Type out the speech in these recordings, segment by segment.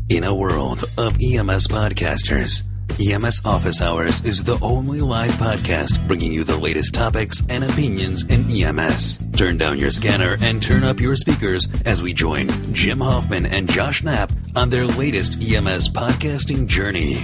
In a world of EMS podcasters, EMS Office Hours is the only live podcast bringing you the latest topics and opinions in EMS. Turn down your scanner and turn up your speakers as we join Jim Hoffman and Josh Knapp on their latest EMS podcasting journey.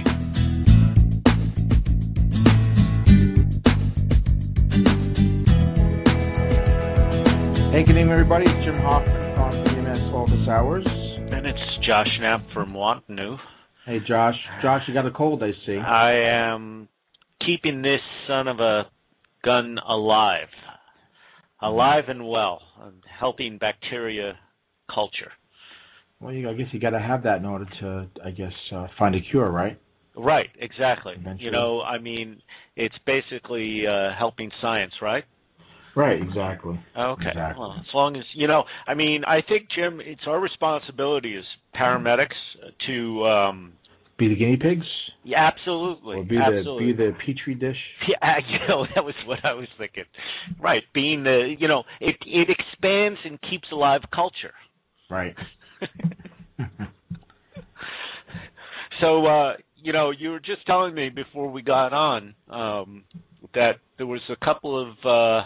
Hey, good evening, everybody. It's Jim Hoffman from EMS Office Hours. And it's Josh Knapp from Wantanoo. Hey, Josh. Josh, you got a cold, I see. I am keeping this son of a gun alive. Alive and well. I'm helping bacteria culture. Well, I guess you got to have that in order to, find a cure, right? Right, exactly. Eventually. It's basically helping science, right? Right, exactly. Okay. Exactly. Well, as long as, I think, Jim, it's our responsibility as paramedics to... be the guinea pigs? Yeah, absolutely. Or be the petri dish? Yeah, that was what I was thinking. Right, being the, it expands and keeps alive culture. Right. So, you were just telling me before we got on that there was a couple of...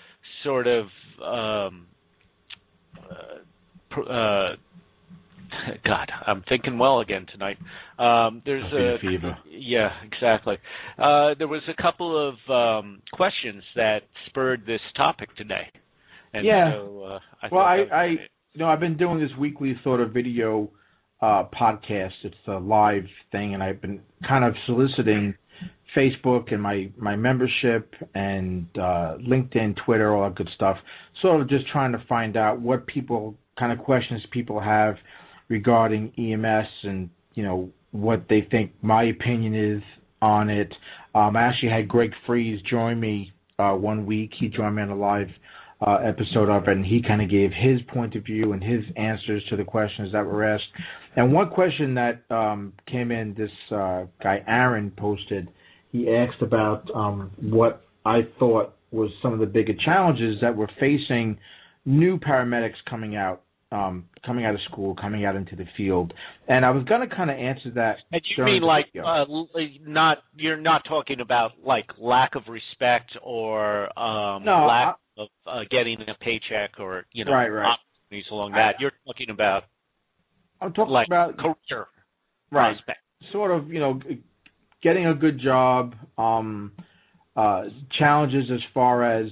God, I'm thinking well again tonight. There's a fever. Yeah, exactly. There was a couple of questions that spurred this topic today. And yeah. So, I've been doing this weekly sort of video podcast. It's a live thing, and I've been kind of soliciting Facebook and my membership and LinkedIn, Twitter, all that good stuff. Sort of just trying to find out what kind of questions people have regarding EMS and, what they think my opinion is on it. I actually had Greg Freeze join me 1 week. He joined me on a live episode of it, and he kind of gave his point of view and his answers to the questions that were asked. And one question that came in, this guy Aaron posted, he asked about what I thought was some of the bigger challenges that were facing new paramedics coming out of school, coming out into the field. And I was going to kind of answer that. And you mean you're not talking about like lack of respect or lack of getting a paycheck or, right. opportunities along that. You're talking about I'm talking about culture. Right. Prospect. Sort of, getting a good job, challenges as far as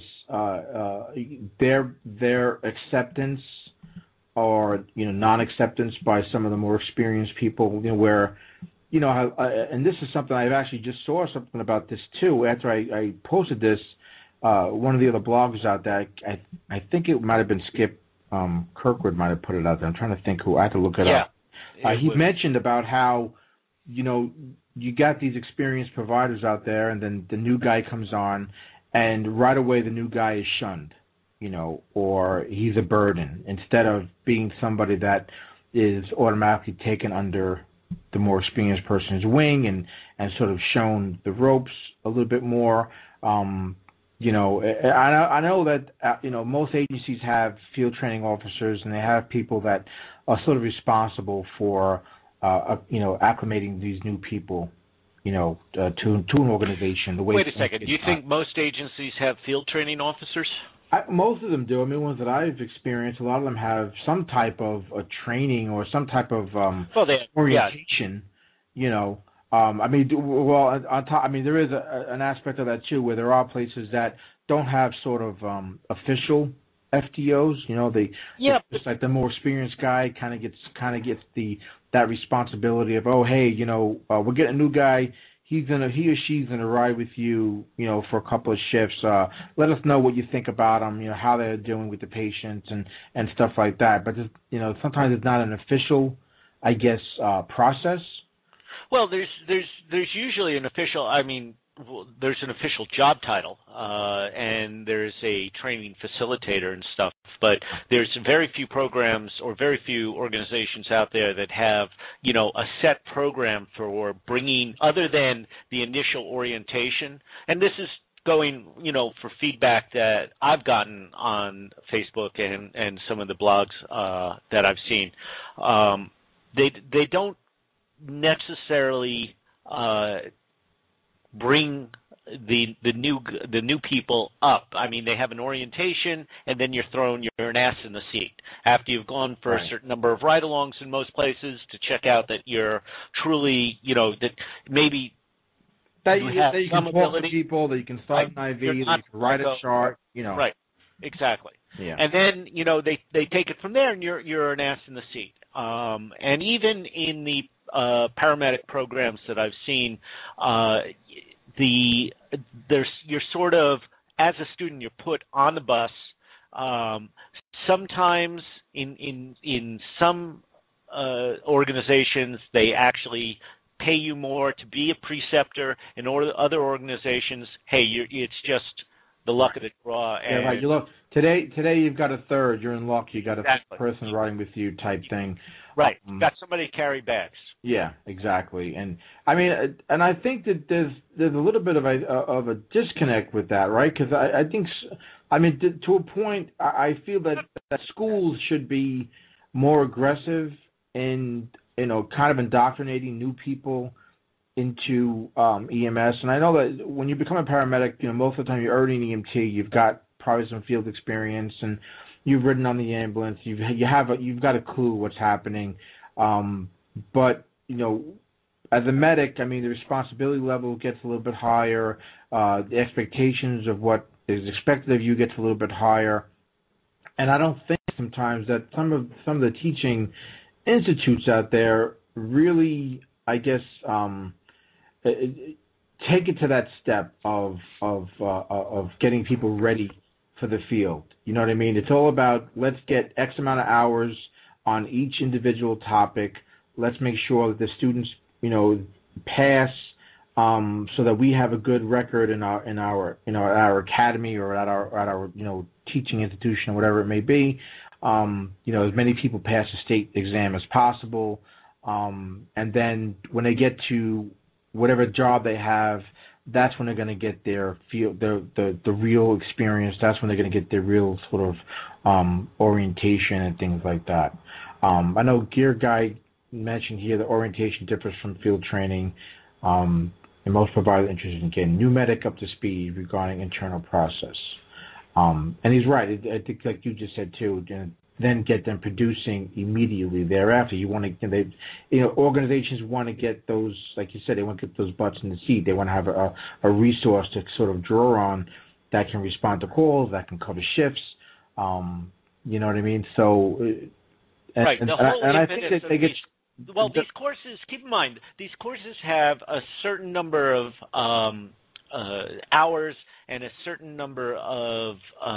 their acceptance or non-acceptance by some of the more experienced people. Where and this is something I've actually just saw something about this too. After I posted this, one of the other bloggers out there, I think it might have been Skip Kirkwood might have put it out there. I'm trying to think who. I have to look it up. He mentioned about how you got these experienced providers out there, and then the new guy comes on, and right away the new guy is shunned, or he's a burden, instead of being somebody that is automatically taken under the more experienced person's wing and sort of shown the ropes a little bit more. I know that, most agencies have field training officers, and they have people that are sort of responsible for acclimating these new people, to an organization. Wait a second. Do you think most agencies have field training officers? Most of them do. Ones that I've experienced, a lot of them have some type of a training or some type of orientation. Yeah. There is an aspect of that too, where there are places that don't have sort of official FTOs. It's like the more experienced guy kind of gets that responsibility of, oh, hey, we're getting a new guy. He or she's gonna ride with you, for a couple of shifts. Let us know what you think about them, how they're doing with the patients and stuff like that. But sometimes it's not an official, process. Well, there's usually an official. There's an official job title, and there's a training facilitator and stuff, but there's very few programs or very few organizations out there that have, a set program for bringing, other than the initial orientation. And this is going, for feedback that I've gotten on Facebook and some of the blogs that I've seen. They don't necessarily bring the new people up. I mean, they have an orientation, and then you're an ass in the seat after you've gone for a certain number of ride-alongs in most places to check out that you're truly, that maybe that you can talk ability. to people, that you can start an IV, that you can write a chart, Right, exactly. Yeah. And then they take it from there, and you're an ass in the seat. And even in the paramedic programs that I've seen, you're sort of, as a student, you're put on the bus. Sometimes in some organizations, they actually pay you more to be a preceptor. In other organizations, hey, it's just the luck of the draw. And yeah, right. You look today. You've got a third. You're in luck. You got a exactly. person riding with you, type thing. Right. Got somebody to carry bags. Yeah, exactly. And I mean, and I think that there's a little bit of a disconnect with that, right? Because I think, I mean, to a point, I feel that schools should be more aggressive in kind of indoctrinating new people into EMS. And I know that when you become a paramedic, most of the time you're already an EMT. You've got probably some field experience, and you've ridden on the ambulance. You've got a clue what's happening. But as a medic, I mean, the responsibility level gets a little bit higher. The expectations of what is expected of you gets a little bit higher. And I don't think sometimes that some of the teaching institutes out there really, I guess, take it to that step of getting people ready for the field. You know what I mean? It's all about, let's get X amount of hours on each individual topic. Let's make sure that the students, pass, so that we have a good record in our academy or at our teaching institution, whatever it may be. As many people pass the state exam as possible. And then when they get to whatever job they have, that's when they're going to get their the real experience. That's when they're going to get their real sort of orientation and things like that. I know Gear Guy mentioned here that orientation differs from field training, and most providers are interested in getting new medic up to speed regarding internal process. And he's right. I think, like you just said too, then get them producing immediately thereafter. You want to, organizations want to get those, like you said, they want to get those butts in the seat. They want to have a resource to sort of draw on that can respond to calls, that can cover shifts. You know what I mean? So, right. And I think that they get. Well, these courses, keep in mind, these courses have a certain number of hours and a certain number of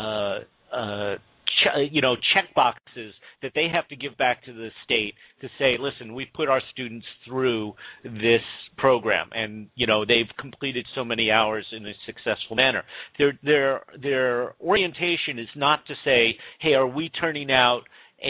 check boxes that they have to give back to the state to say, listen, we put our students through this program, and they've completed so many hours in a successful manner. Their orientation is not to say, hey, are we turning out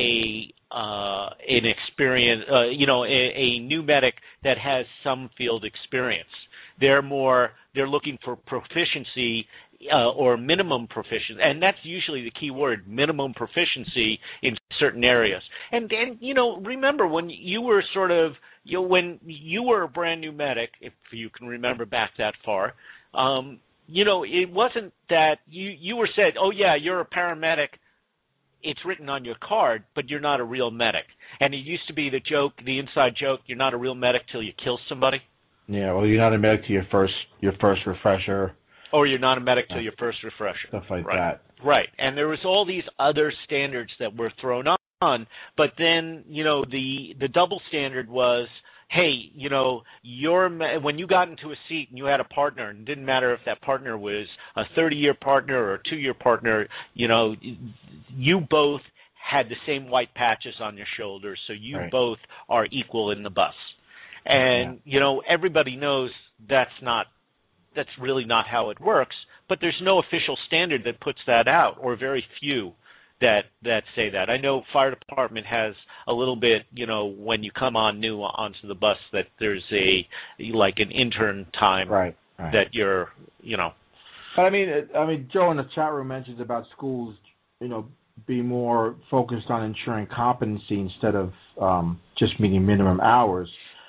an experience, a new medic that has some field experience. They're looking for proficiency or minimum proficiency, and that's usually the key word, minimum proficiency in certain areas. And remember when you were when you were a brand new medic, if you can remember back that far, it wasn't that you were said, oh yeah, you're a paramedic. It's written on your card, but you're not a real medic. And it used to be the inside joke, you're not a real medic till you kill somebody. Yeah, well, you're not a medic till your first refresher. Or you're not a medic till your first refresher. Stuff like that. Right. And there was all these other standards that were thrown on, but then, the double standard was, hey, when you got into a seat and you had a partner, and it didn't matter if that partner was a 30-year partner or a 2-year partner, you both had the same white patches on your shoulders, so you both are equal in the bus. And, everybody knows that's really not how it works, but there's no official standard that puts that out, or very few that say that. I know fire department has a little bit, when you come on new onto the bus, that there's an intern time that you're, But I mean, Joe in the chat room mentions about schools, be more focused on ensuring competency instead of just meeting minimum hours.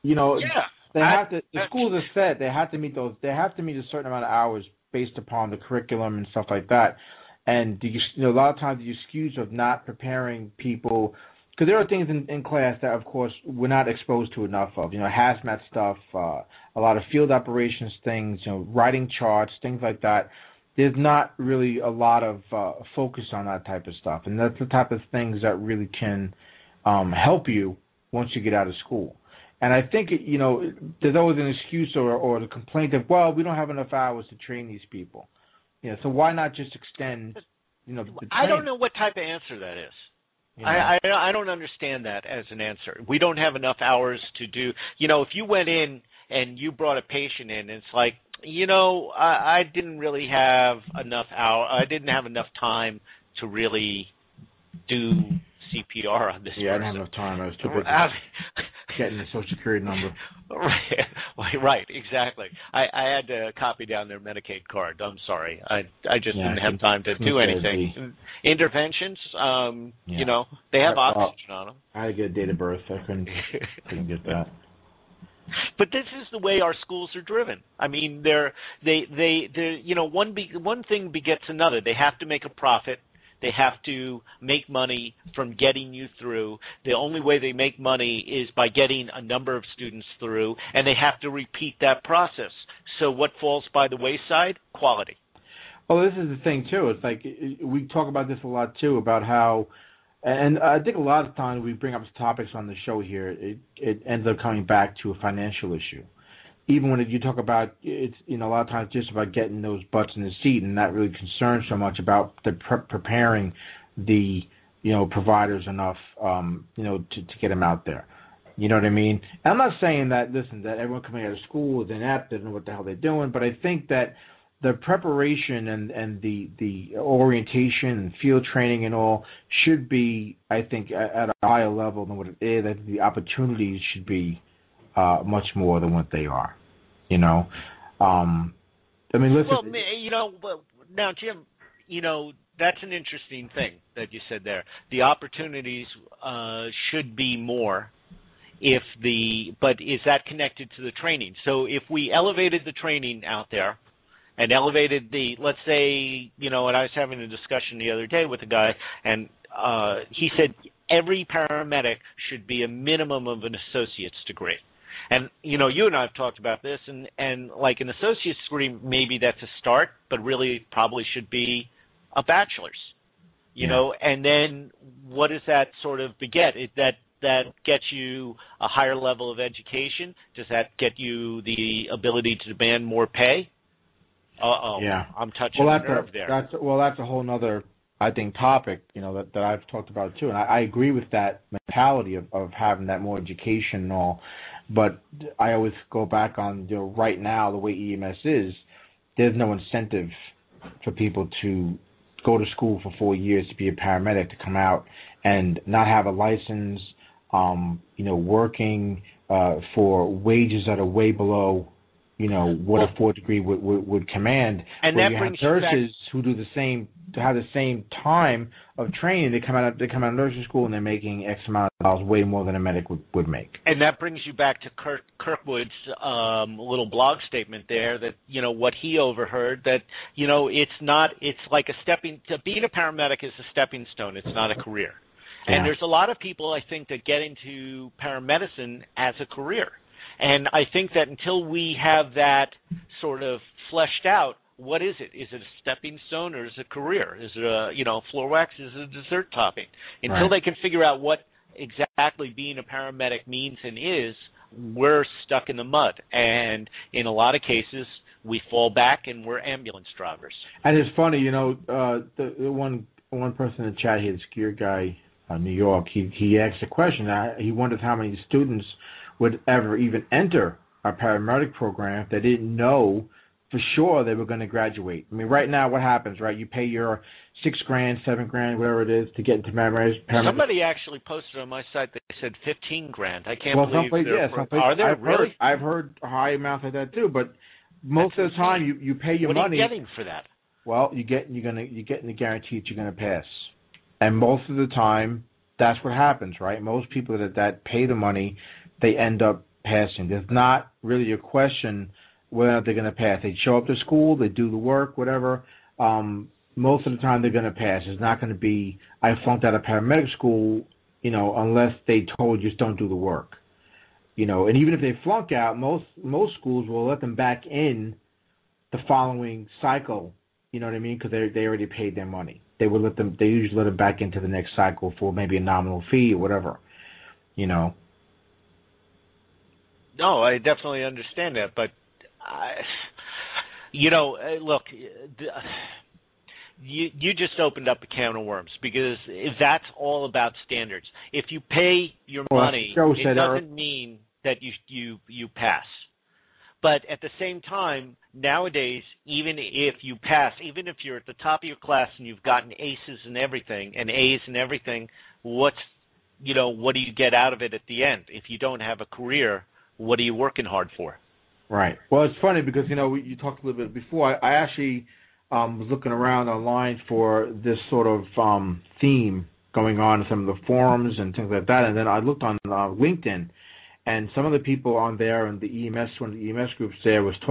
you know, Yeah. they have to. The schools are set. They have to meet those. They have to meet a certain amount of hours based upon the curriculum and stuff like that. And a lot of times the excuse of not preparing people, because there are things in class that, of course, we're not exposed to enough of. Hazmat stuff, a lot of field operations things, writing charts, things like that. There's not really a lot of focus on that type of stuff, and that's the type of things that really can help you once you get out of school. And I think there's always an excuse or the complaint of, well, we don't have enough hours to train these people. So why not just extend, the training? I don't know what type of answer that is. I don't understand that as an answer. We don't have enough hours to do. If you went in and you brought a patient in, it's like, I didn't really have enough hour. I didn't have enough time to really do CPR on this person. I didn't have enough time. I was too busy getting the Social Security number. Right, exactly. I had to copy down their Medicaid card. I'm sorry. I just didn't have time to do anything. Interventions, they have oxygen on them. I had to get a date of birth. I couldn't get that. But this is the way our schools are driven. I mean, one thing begets another. They have to make a profit. They have to make money from getting you through. The only way they make money is by getting a number of students through, and they have to repeat that process. So what falls by the wayside? Quality. Well, this is the thing, too. It's like we talk about this a lot, too, about how, and I think a lot of times we bring up topics on the show here, it ends up coming back to a financial issue. Even when you talk about, it's a lot of times just about getting those butts in the seat and not really concerned so much about the preparing the, providers enough, to get them out there. You know what I mean? And I'm not saying that, that everyone coming out of school is inept, doesn't know what the hell they're doing, but I think that the preparation and the orientation and field training and all should be, I think, at a higher level than what it is. I think the opportunities should be much more than what they are. Listen. Well, now, Jim, that's an interesting thing that you said there. The opportunities should be more. But is that connected to the training? So if we elevated the training out there and elevated let's say, and I was having a discussion the other day with a guy, and he said every paramedic should be a minimum of an associate's degree. And, you and I have talked about this, and like an associate's degree, maybe that's a start, but really probably should be a bachelor's, and then what does that sort of beget? That gets you a higher level of education? Does that get you the ability to demand more pay? Yeah. I'm touching a nerve there. That's a whole nother, I think, topic, that I've talked about too. And I agree with that mentality of having that more education and all. But I always go back on, right now, the way EMS is, there's no incentive for people to go to school for 4 years to be a paramedic, to come out and not have a license, working for wages that are way below, what a 4th degree would command. And that brings nurses who do have the same time of training. They come out of nursing school and they're making X amount of dollars, way more than a medic would make. And that brings you back to Kirkwood's little blog statement there that, what he overheard, that, it's like being a paramedic is a stepping stone. It's not a career. Yeah. And there's a lot of people, I think, that get into paramedicine as a career. And I think that until we have that sort of fleshed out, what is it? Is it a stepping stone or is it a career? Is it a floor wax? Is it a dessert topping? Until they can figure out what exactly being a paramedic means and is, we're stuck in the mud. And in a lot of cases, we fall back and we're ambulance drivers. And it's funny, the one person in the chat here, the skier guy, New York, he asked a question. He wondered how many students would ever even enter a paramedic program if they didn't know for sure they were going to graduate. I mean, right now, what happens, right? You pay your $6,000, $7,000, whatever it is, to get into paramedic. Somebody actually posted on my site that said $15,000. I can't believe. Are there really? I've heard high amounts like that too, but most of the time you pay your money. What are you getting for that? Well, you're getting the guarantee that you're going to pass. And most of the time, that's what happens, right? Most people that pay the money, they end up passing. There's not really a question whether they're going to pass. They show up to school, they do the work, whatever. Most of the time they're going to pass. It's not going to be, I flunked out of paramedic school, unless they told you just don't do the work. And even if they flunk out, most schools will let them back in the following cycle. You know what I mean? Because they already paid their money. They usually let them back into the next cycle for maybe a nominal fee or whatever. No, I definitely understand that, but look, you just opened up a can of worms, because if that's all about standards. If you pay your money, it doesn't mean that you pass. But at the same time, nowadays, even if you pass, even if you're at the top of your class and you've gotten aces and everything, and A's and everything, what do you get out of it at the end? If you don't have a career, what are you working hard for? Right. Well, it's funny because, you talked a little bit before. I actually was looking around online for this sort of theme going on in some of the forums and things like that. And then I looked on LinkedIn, and some of the people on there and one of the EMS groups there was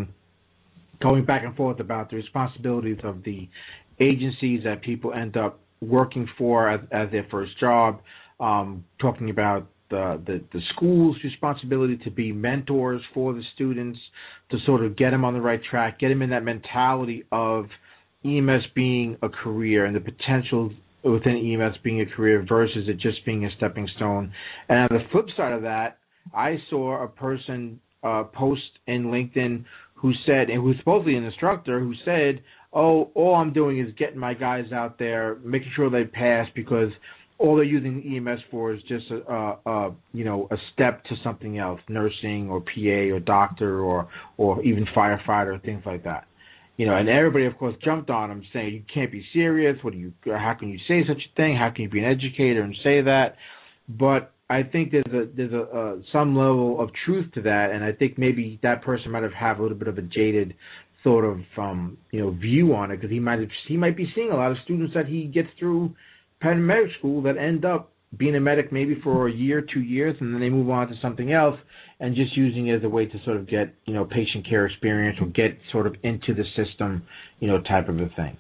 going back and forth about the responsibilities of the agencies that people end up working for as their first job, talking about the school's responsibility to be mentors for the students, to sort of get them on the right track, get them in that mentality of EMS being a career and the potential within EMS being a career versus it just being a stepping stone. And on the flip side of that, I saw a person post in LinkedIn who said, and who's supposedly an instructor, who said, all I'm doing is getting my guys out there, making sure they pass, because all they're using EMS for is just a step to something else, nursing or PA or doctor or even firefighter, things like that. And everybody, of course, jumped on him saying, you can't be serious. How can you say such a thing? How can you be an educator and say that? But I think there's some level of truth to that, and I think maybe that person might have a little bit of a jaded sort of view on it, because he might be seeing a lot of students that he gets through paramedic school that end up being a medic maybe for a year, 2 years, and then they move on to something else, and just using it as a way to sort of get patient care experience or get sort of into the system, type of a thing.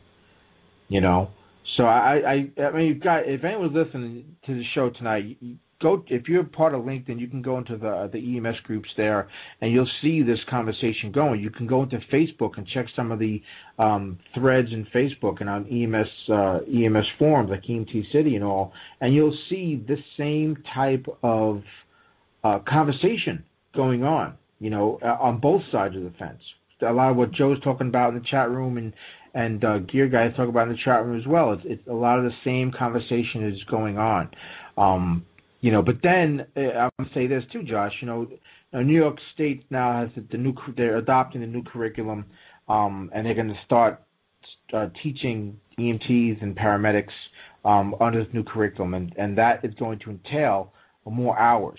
So I mean, if anyone's listening to the show tonight, if you're part of LinkedIn, you can go into the EMS groups there, and you'll see this conversation going. You can go into Facebook and check some of the threads in Facebook and on EMS forums like EMT City and all, and you'll see the same type of conversation going on, on both sides of the fence. A lot of what Joe's talking about in the chat room and Gear Guys talk about in the chat room as well. It's a lot of the same conversation is going on. But then I'm going to say this too, Josh. New York State now has they're adopting the new curriculum, and they're going to start teaching EMTs and paramedics under this new curriculum, and that is going to entail more hours,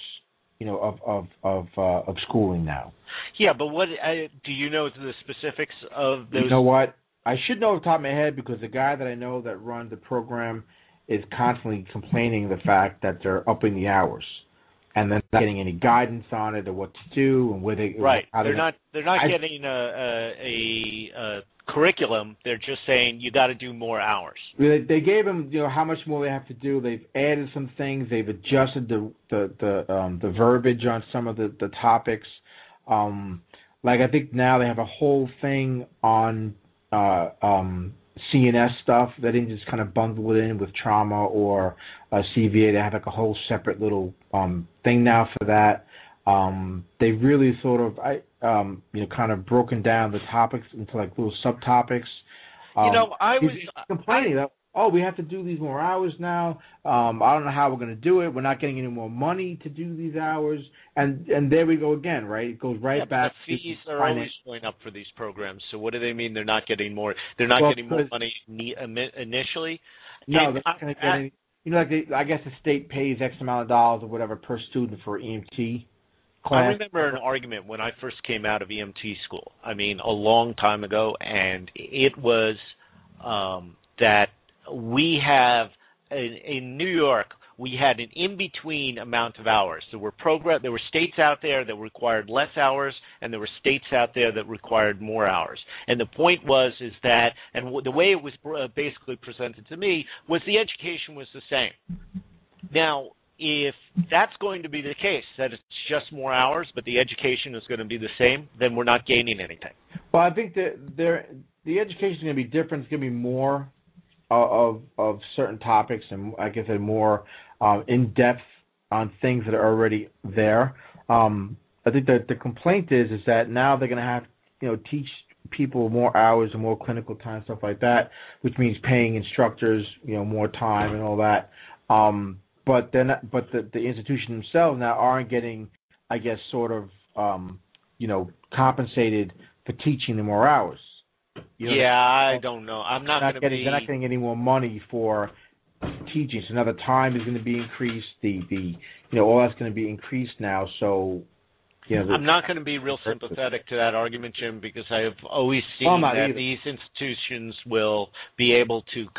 of schooling now. Yeah, but what do you know the specifics of those? You know what? I should know off the top of my head, because the guy that I know that runs the program is constantly complaining the fact that they're upping the hours, and they're not getting any guidance on it or what to do and where they. Right, they're not getting a curriculum. They're just saying you got to do more hours. They gave them how much more they have to do. They've added some things. They've adjusted the verbiage on some of the topics. Like I think now they have a whole thing on CNS stuff. They didn't just kind of bundle it in with trauma or CVA. They have like a whole separate little thing now for that. They've really sort of kind of broken down the topics into like little subtopics. I was complaining that we have to do these more hours now. I don't know how we're going to do it. We're not getting any more money to do these hours, and there we go again, right? It goes right back. The fees are always going up for these programs. So what do they mean? They're not getting more. They're not getting more money initially. No, they're not going to get any. I guess the state pays X amount of dollars or whatever per student for EMT class. I remember an argument when I first came out of EMT school. I mean, a long time ago, and it was that we have in New York, we had an in-between amount of hours. There were states out there that required less hours, and there were states out there that required more hours. And the point is that, and the way it was basically presented to me was the education was the same. Now, if that's going to be the case, that it's just more hours, but the education is going to be the same, then we're not gaining anything. Well, I think that the education is going to be different. It's going to be more of certain topics, and like I said, more in depth on things that are already there. I think that the complaint is that now they're going to have teach people more hours and more clinical time, stuff like that, which means paying instructors more time and all that. But the institution themselves now aren't getting, I guess, sort of compensated for teaching them more hours. I don't know. They're not getting any more money for teaching. So now the time is going to be increased. All that's going to be increased now. So I'm not going to be real sympathetic to that argument, Jim, because I have always seen that these institutions will be able to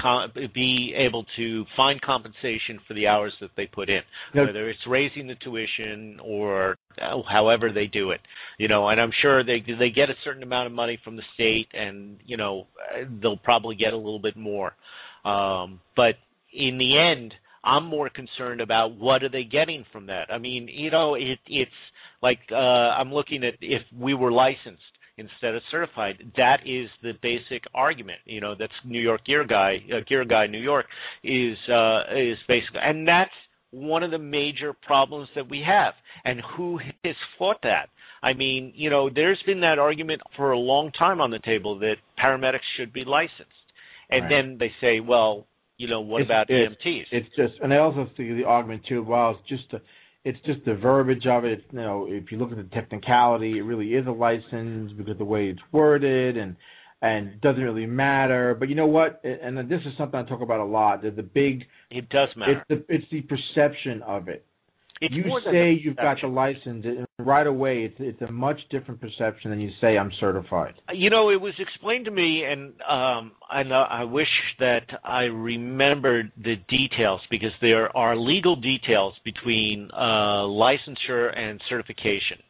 find compensation for the hours that they put in, whether it's raising the tuition or however they do it. And I'm sure they get a certain amount of money from the state, and they'll probably get a little bit more. But in the end, I'm more concerned about what are they getting from that. I mean, it's like I'm looking at if we were licensed instead of certified. That is the basic argument. That's New York Gear Guy, New York is basically, and that's one of the major problems that we have. And who has fought that? I mean, there's been that argument for a long time on the table that paramedics should be licensed, and then they say, well, what about EMTs? It's just, and I also see the argument too. Well, it's just the verbiage of it. If you look at the technicality, it really is a license because of the way it's worded, and it doesn't really matter. But you know what? And this is something I talk about a lot. It does matter. It's the perception of it. You say you've got the license, and right away it's a much different perception than you say I'm certified. It was explained to me, and I wish that I remembered the details, because there are legal details between licensure and certification.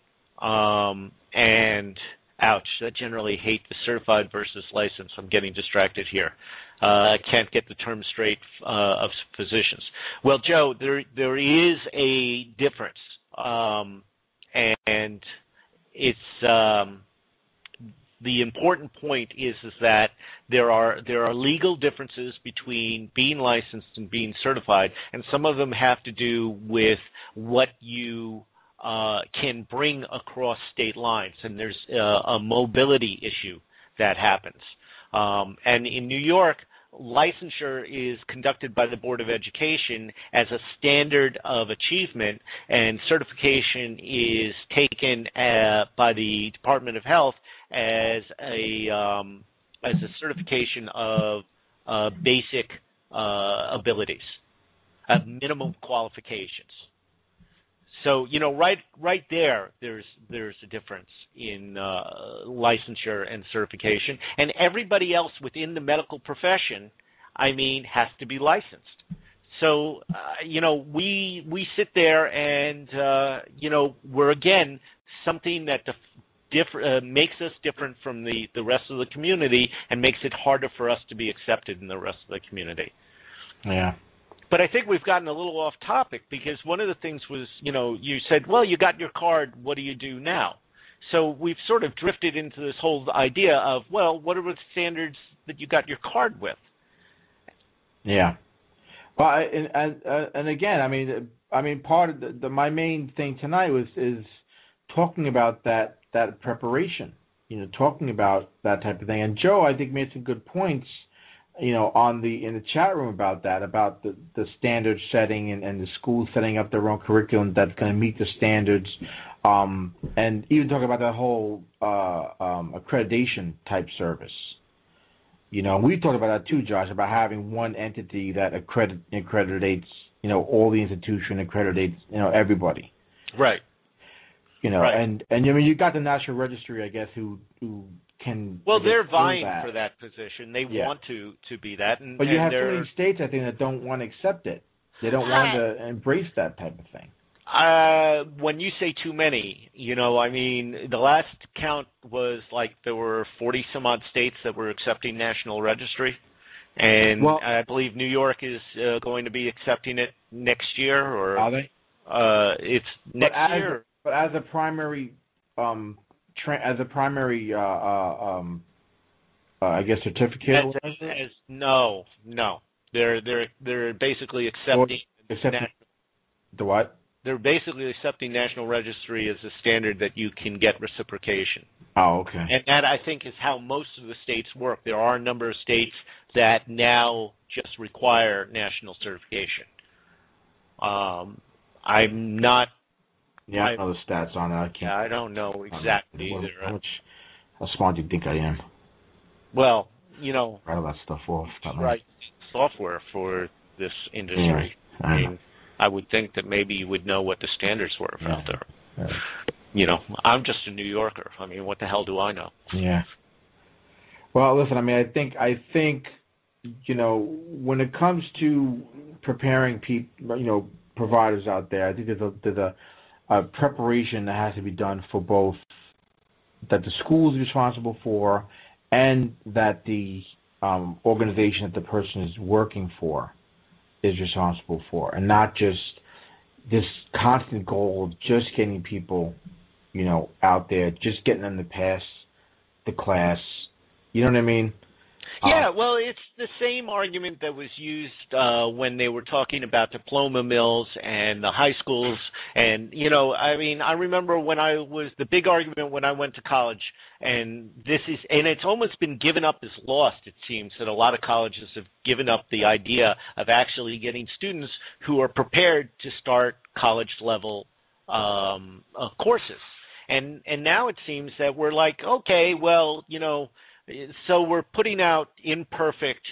And ouch, I generally hate the certified versus licensed. I'm getting distracted here. I can't get the term straight of physicians. Well, Joe, there is a difference, and it's the important point is that there are legal differences between being licensed and being certified, and some of them have to do with what you can bring across state lines, and there's a mobility issue that happens. And in New York, licensure is conducted by the Board of Education as a standard of achievement, and certification is taken by the Department of Health as a certification of basic licensure minimum qualifications. So, right there's a difference in licensure and certification, and everybody else within the medical profession, has to be licensed. So, we sit there and, we're again something that makes us different from the rest of the community and makes it harder for us to be accepted in the rest of the community. Yeah. But I think we've gotten a little off topic, because one of the things was, you said, well, you got your card, what do you do now? So we've sort of drifted into this whole idea of, well, what are the standards that you got your card with? Yeah. Well, and again, part of my main thing tonight is talking about that preparation, talking about that type of thing. And Joe, I think, made some good points, in the chat room about that, about the standard setting and the schools setting up their own curriculum that's going to meet the standards, and even talking about that whole accreditation type service. We talked about that too, Josh, about having one entity that accreditates, all the institution, accreditates, everybody. Right. Right. And you got the National Registry, I guess, who can. Well, they're vying for that position. They want to be that. But you have so many states, I think, that don't want to accept it. They don't want to embrace that type of thing. When you say too many, I mean, the last count was like there were 40 some odd states that were accepting National Registry. And I believe New York is going to be accepting it next year, or are they? It's next year. But as a primary, I guess certificate. No. They're basically accepting the what? They're basically accepting National Registry as a standard that you can get reciprocation. Oh, okay. And that, I think, is how most of the states work. There are a number of states that now just require national certification. I'm not... Yeah, I know the stats on it. I don't know exactly either. How smart do you think I am? Well, write all that stuff off. Write software for this industry. Yeah, I mean, I would think that maybe you would know what the standards were out there. Yeah. I'm just a New Yorker. I mean, what the hell do I know? Yeah. Well, listen, I mean, I think, when it comes to preparing people, providers out there, I think there's a preparation that has to be done for both that the school is responsible for and that the organization that the person is working for is responsible for, and not just this constant goal of just getting people, out there, just getting them to pass the class. You know what I mean? Yeah, well, it's the same argument that was used when they were talking about diploma mills and the high schools. And, I remember the big argument when I went to college, and it's almost been given up as lost, it seems, that a lot of colleges have given up the idea of actually getting students who are prepared to start college-level courses. And now it seems that we're like, okay, well, so we're putting out imperfect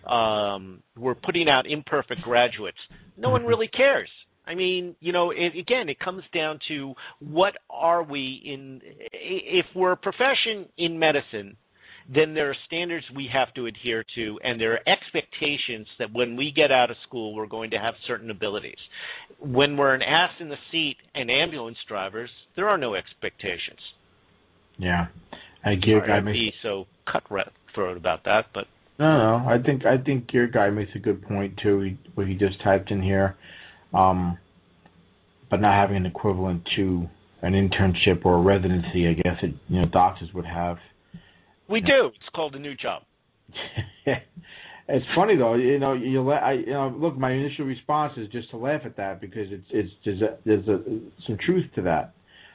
graduates. No one really cares. I mean, it comes down to what are we if we're a profession in medicine, then there are standards we have to adhere to, and there are expectations that when we get out of school, we're going to have certain abilities. When we're an ass in the seat and ambulance drivers, there are no expectations. Yeah. Be so cutthroat about that, but no. I think your guy makes a good point too. What he just typed in here, but not having an equivalent to an internship or a residency. I guess doctors would have. We do. It's called a new job. It's funny though. Look, my initial response is just to laugh at that because there's some truth to that.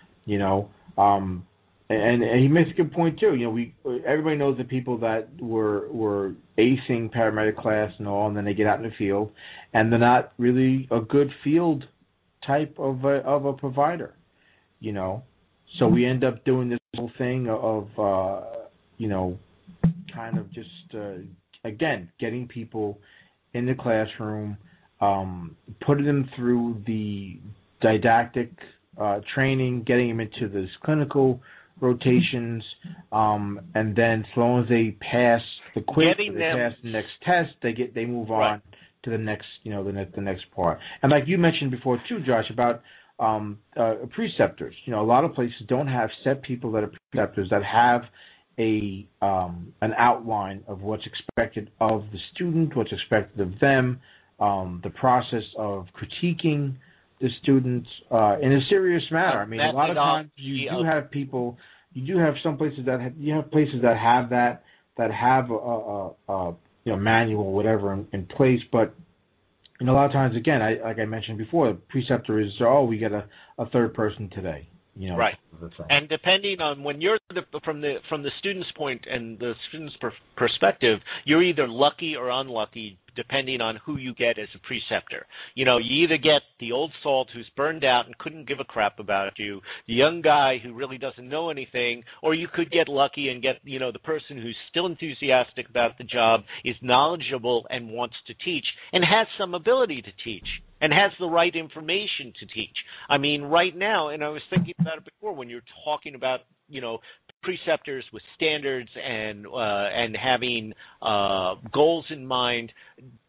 And he makes a good point too. Everybody knows the people that were acing paramedic class and all, and then they get out in the field, and they're not really a good field type of a provider. So we end up doing this whole thing of kind of just again getting people in the classroom, putting them through the didactic training, getting them into this clinical rotations, and then as long as they pass the quiz, pass the next test, they move on to the next, the next part. And like you mentioned before too, Josh, about preceptors. A lot of places don't have set people that are preceptors that have an outline of what's expected of the student, what's expected of them, the process of critiquing the students in a serious manner. I mean, a lot of times you do have people. You do have some places that have that have a manual or whatever in place. But a lot of times, again, like I mentioned before, the preceptor is we get a third person today. Right. And depending on when you're from the student's point and the student's perspective, you're either lucky or unlucky depending on who you get as a preceptor. You either get the old salt who's burned out and couldn't give a crap about you, the young guy who really doesn't know anything, or you could get lucky and get, the person who's still enthusiastic about the job, is knowledgeable and wants to teach, and has some ability to teach, and has the right information to teach. I mean, right now, and I was thinking about it before when you're talking about, preceptors with standards and having goals in mind.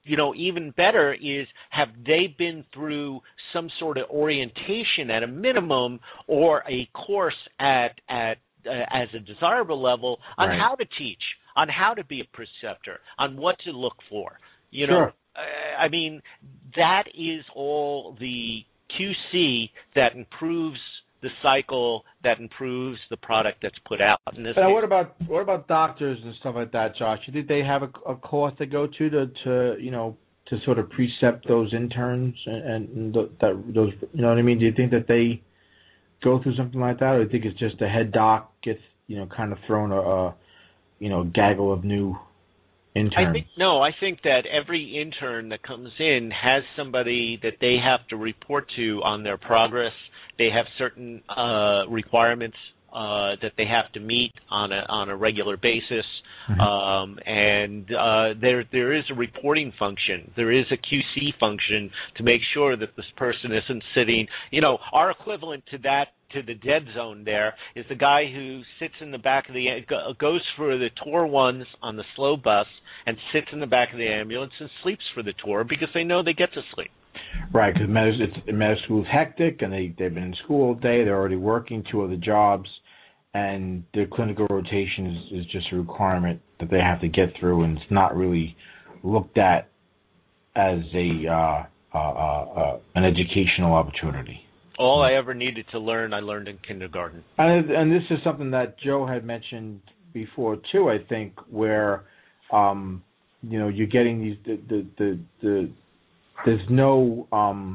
even better is, have they been through some sort of orientation at a minimum, or a course at as a desirable level on how to teach, on how to be a preceptor, on what to look for. Sure. I mean, that is all the QC that improves the cycle, that improves the product that's put out. In this Now, what about doctors and stuff like that, Josh? You think they have a course to go to sort of precept those interns and those? You know what I mean? Do you think that they go through something like that, or do you think it's just the head doc gets kind of thrown a gaggle of new interns? I think that every intern that comes in has somebody that they have to report to on their progress. They have certain requirements that they have to meet on a regular basis, and there is a reporting function. There is a QC function to make sure that this person isn't sitting. Our equivalent to that, to the dead zone there, is the guy who sits in the back of goes for the tour ones on the slow bus and sits in the back of the ambulance and sleeps for the tour because they know they get to sleep. Right, because medical school is hectic, and they've been in school all day. They're already working 2 other jobs, and their clinical rotation is just a requirement that they have to get through, and it's not really looked at as an educational opportunity. All I ever needed to learn, I learned in kindergarten. And this is something that Joe had mentioned before too, I think, where you're getting these there's no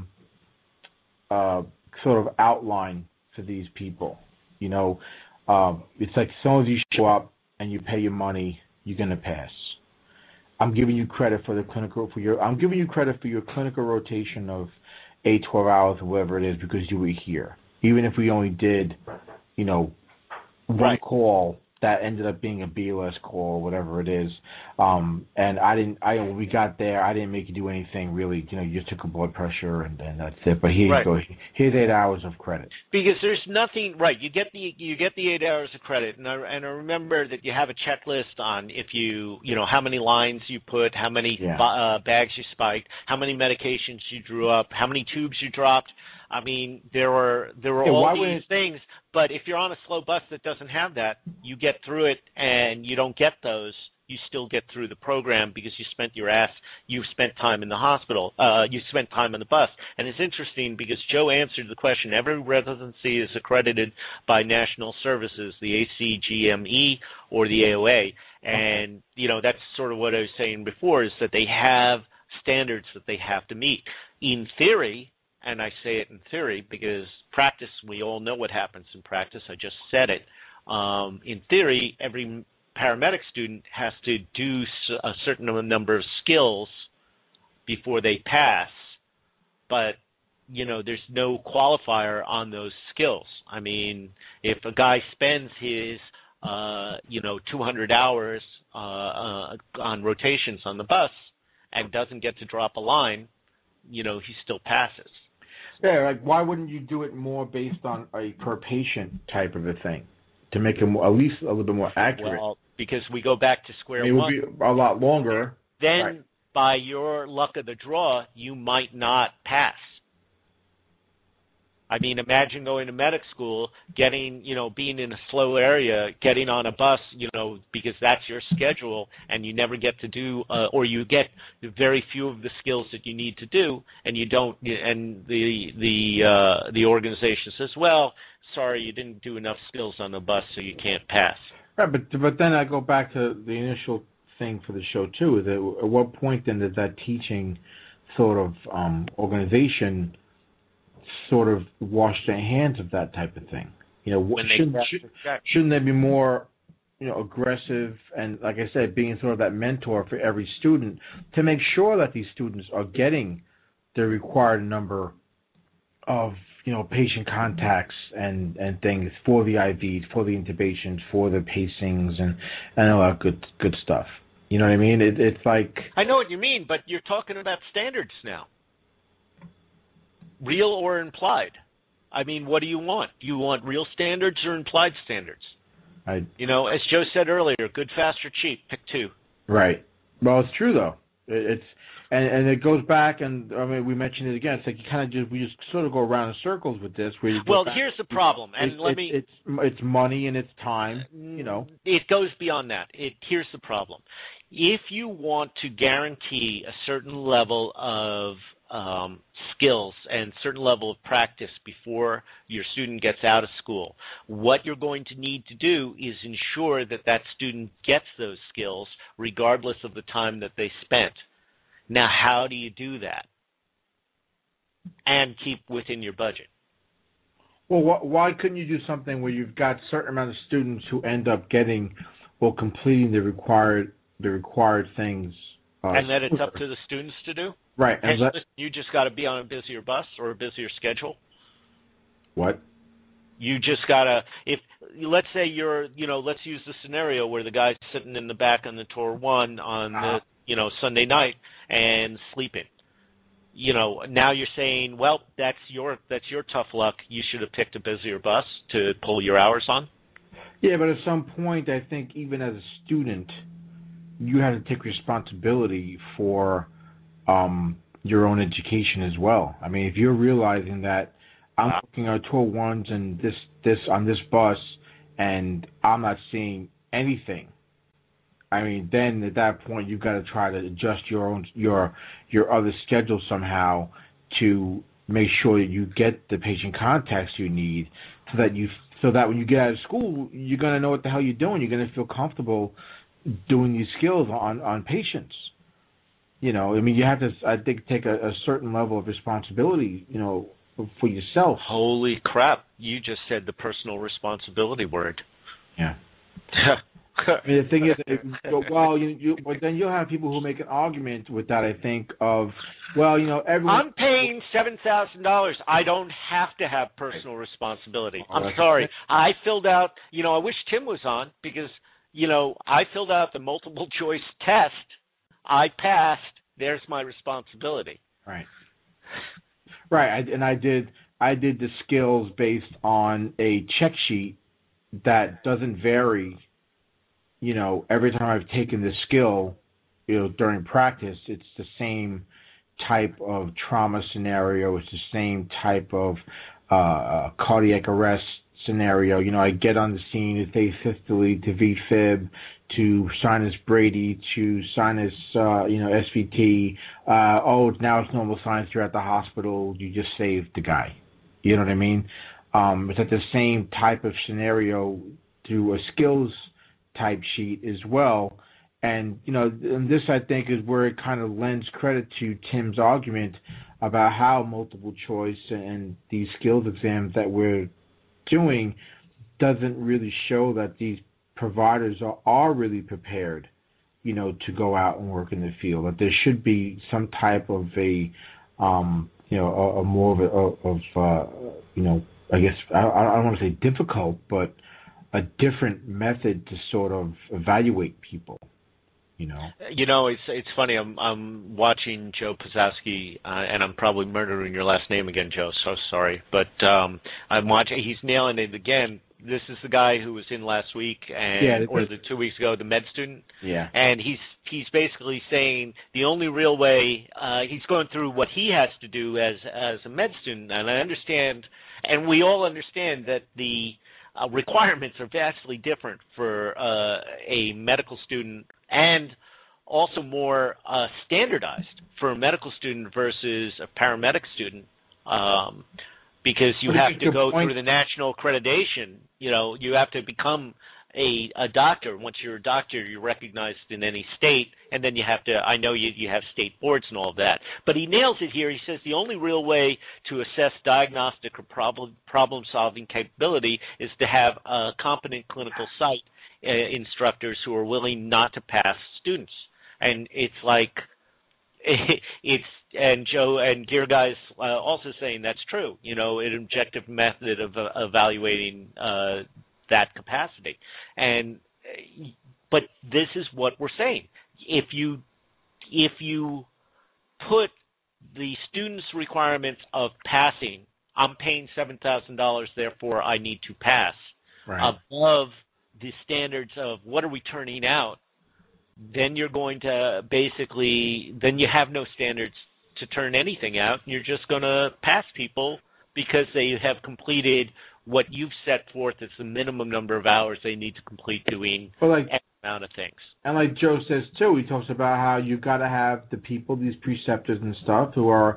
sort of outline for these people. It's like as soon as you show up and you pay your money, you're going to pass. I'm giving you credit for I'm giving you credit for your clinical rotation of 8, 12 hours or whatever it is because you were here. Even if we only did, one call that ended up being a BLS call or whatever it is. And when we got there, I didn't make you do anything really. You just took a blood pressure and that's it. But here you go. Here's 8 hours of credit. Because there's nothing, you get the 8 hours of credit. And I remember that you have a checklist on if how many lines you put, how many bags you spiked, how many medications you drew up, how many tubes you dropped. I mean, there were all these things, but if you're on a slow bus that doesn't have that, you get through it and you don't get those. You still get through the program because you spent time in the hospital, you spent time on the bus. And it's interesting because Joe answered the question. Every residency is accredited by national services, the ACGME or the AOA. And, that's sort of what I was saying before, is that they have standards that they have to meet. In theory, and I say it in theory because practice, we all know what happens in practice. I just said it. In theory, every paramedic student has to do a certain number of skills before they pass. But, there's no qualifier on those skills. I mean, if a guy spends his, 200 hours on rotations on the bus and doesn't get to drop a line, he still passes. Yeah, why wouldn't you do it more based on a per patient type of a thing to make it at least a little bit more accurate? Well, because we go back to square one. It would be a lot longer. Then, by your luck of the draw, you might not pass. I mean, imagine going to medic school, getting, being in a slow area, getting on a bus, because that's your schedule, and you never get to do, or you get very few of the skills that you need to do, and you don't, and the organization says, well, sorry, you didn't do enough skills on the bus, so you can't pass. Right, but then I go back to the initial thing for the show too. Is that at what point then does that teaching sort of organization sort of wash their hands of that type of thing? Shouldn't they be more, aggressive and, like I said, being sort of that mentor for every student to make sure that these students are getting the required number of, patient contacts and things for the IVs, for the intubations, for the pacings and all that good stuff. You know what I mean? It's like... I know what you mean, but you're talking about standards now. Real or implied? I mean, what do you want? Do you want real standards or implied standards? As Joe said earlier, good, fast, or cheap. Pick two. Right. Well, it's true, though. It's and it goes back, and I mean we mentioned it again. It's like we just sort of go around in circles with this. Well, here's the problem, and it's money and it's time. It goes beyond that. Here's the problem: if you want to guarantee a certain level of skills and certain level of practice before your student gets out of school, what you're going to need to do is ensure that that student gets those skills regardless of the time that they spent. Now, how do you do that and keep within your budget? Well, why couldn't you do something where you've got a certain amount of students who end up getting or completing the required things? And that it's up to the students to do? Right. And you just got to be on a busier bus or a busier schedule? What? You just got to, let's say let's use the scenario where the guy's sitting in the back on the Tour 1 on the, Sunday night and sleeping. Now you're saying, well, that's your tough luck. You should have picked a busier bus to pull your hours on. Yeah, but at some point, I think even as a student, you have to take responsibility for your own education as well. I mean, if you're realizing that I'm looking at Tour 1s and this on this bus, and I'm not seeing anything, I mean, then at that point you've got to try to adjust your other schedule somehow to make sure that you get the patient contacts you need, so that when you get out of school, you're going to know what the hell you're doing. You're going to feel comfortable doing these skills on patients. I mean, you have to, I think, take a certain level of responsibility, for yourself. Holy crap! You just said the personal responsibility word. Yeah. I mean, the thing is, but then you'll have people who make an argument with that. I think of, everyone. I'm paying $7,000. I don't have to have personal responsibility. I'm sorry. I filled out. I wish Tim was on because I filled out the multiple choice test. I passed. There's my responsibility. Right. Right. I did the skills based on a check sheet that doesn't vary. Every time I've taken the skill, during practice, it's the same type of trauma scenario. It's the same type of cardiac arrest scenario. I get on the scene to asystole, to VFib, to sinus Brady, to sinus, SVT. Now it's normal sinus. You're at the hospital. You just saved the guy. You know what I mean? It's at the same type of scenario through a skills type sheet as well. And, and this, I think, is where it kind of lends credit to Tim's argument about how multiple choice and these skills exams that we're doing doesn't really show that these providers are really prepared, to go out and work in the field. That there should be some type of a more of I guess I don't want to say difficult, but a different method to sort of evaluate people. It's funny. I'm watching Joe Posowski, and I'm probably murdering your last name again, Joe. So sorry, but I'm watching. He's nailing it again. This is the guy who was in last week, or 2 weeks ago, the med student. Yeah. And he's basically saying the only real way. He's going through what he has to do as a med student, and I understand, and we all understand that the requirements are vastly different for a medical student, and also more standardized for a medical student versus a paramedic student, because you have to go through the national accreditation. You have to become a doctor. Once you're a doctor, you're recognized in any state, and then you have to, I know you have state boards and all of that. But he nails it here. He says the only real way to assess diagnostic or problem-solving capability is to have competent clinical site instructors who are willing not to pass students. And it's like, and Joe and Gear Guy's also saying that's true. An objective method of evaluating that capacity. But this is what we're saying. If you put the student's requirements of passing, I'm paying $7,000, therefore I need to pass, right, above the standards of what are we turning out, then you're going to then you have no standards to turn anything out. You're just going to pass people because they have completed what you've set forth as the minimum number of hours they need to complete doing X amount of things. And like Joe says too, he talks about how you've got to have the people, these preceptors and stuff, who are,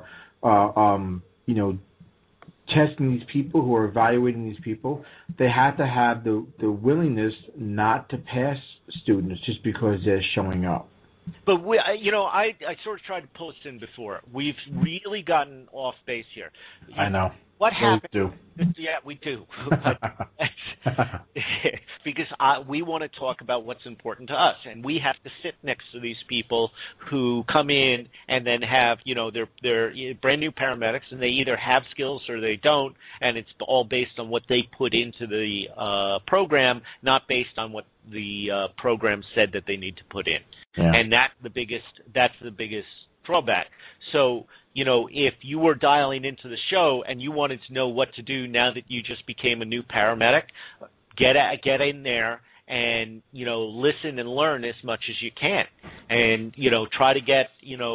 testing these people, who are evaluating these people. They have to have the willingness not to pass students just because they're showing up. But I sort of tried to pull us in before. We've really gotten off base here. I know. What happened? Do. Yeah, we do. Because we want to talk about what's important to us, and we have to sit next to these people who come in and then have, they're brand new paramedics, and they either have skills or they don't, and it's all based on what they put into the program, not based on what the program said that they need to put in. Yeah. And that's the biggest drawback. So, if you were dialing into the show and you wanted to know what to do now that you just became a new paramedic, get in there and, listen and learn as much as you can. And, try to get,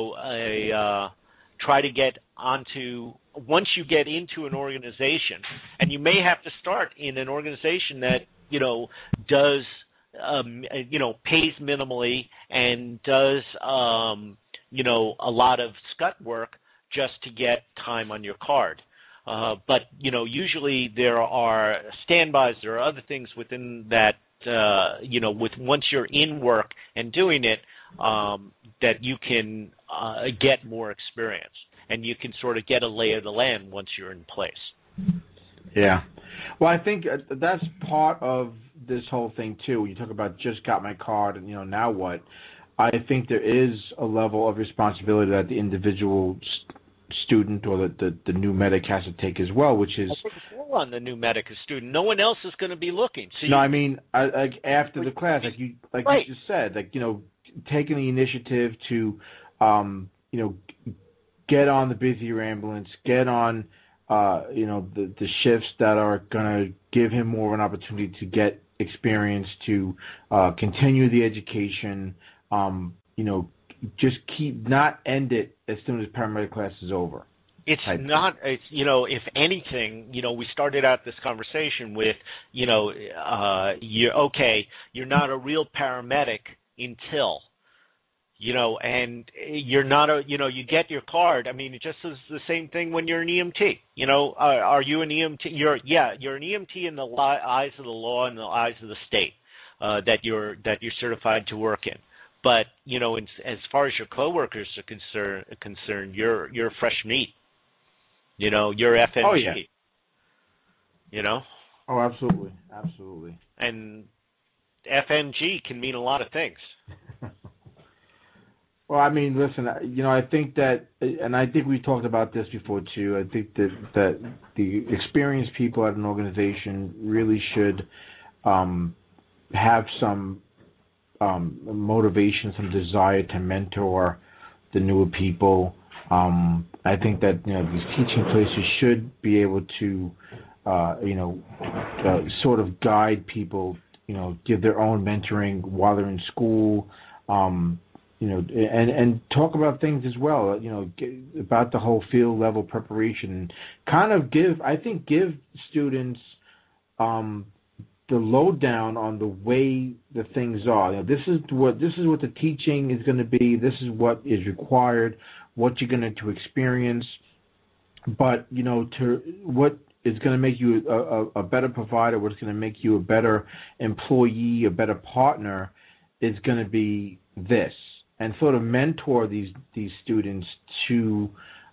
once you get into an organization, and you may have to start in an organization that, does, pays minimally and does, a lot of scut work just to get time on your card. But, usually there are standbys, there are other things within that, once you're in work and doing it, that you can get more experience. And you can sort of get a lay of the land once you're in place. Yeah. Well, I think that's part of this whole thing, too. When you talk about just got my card and, now what? I think there is a level of responsibility that the individual student or the new medic has to take as well, which is... on the new medic, a student. No one else is going to be looking. So no, I mean, after the class, you just said, taking the initiative to, get on the busier ambulance, get on, the shifts that are going to give him more of an opportunity to get experience, to continue the education, just not end it as soon as paramedic class is over. It's not, if anything, we started out this conversation with, you're not a real paramedic until, and you're not you get your card. I mean, it just is the same thing when you're an EMT. Are you an EMT? You're an EMT in the eyes of the law and the eyes of the state, that you're certified to work in. But, as far as your coworkers are concerned, you're fresh meat. You're FNG. Oh, yeah. Oh, absolutely. Absolutely. And FNG can mean a lot of things. Well, I mean, listen, I think that, and I think we talked about this before too, I think that the experienced people at an organization really should have some motivation, some desire to mentor the newer people. I think that these teaching places should be able to sort of guide people, give their own mentoring while they're in school, and talk about things as well, about the whole field level preparation. Kind of give students the lowdown on the way the things are. This is what the teaching is going to be. This is what is required. What you're going to experience. But what is going to make you a better provider, what's going to make you a better employee, a better partner, is going to be this. And sort of mentor these students to,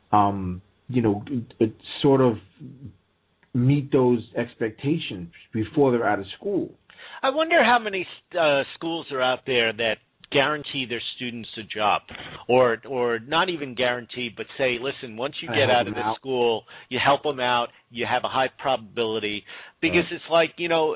sort of meet those expectations before they're out of school. I wonder how many schools are out there that guarantee their students a job, or not even guarantee, but say, listen, once you get out of this school, you help them out, you have a high probability, because it's like,